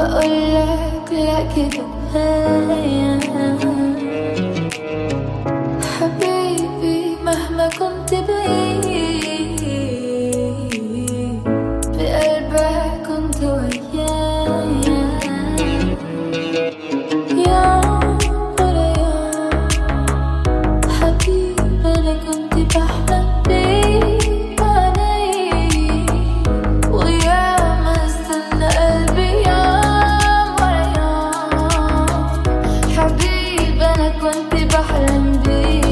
واقولك لا كفاية. حبيبي مهما كنت بعيد بقلبك كنت ويايا. يوم ورا يوم حبيبي انا كنت بحلم بيك عليك، وياما استنى قلبي يوم ورا يوم. حبيبي انا كنت بحلم بيك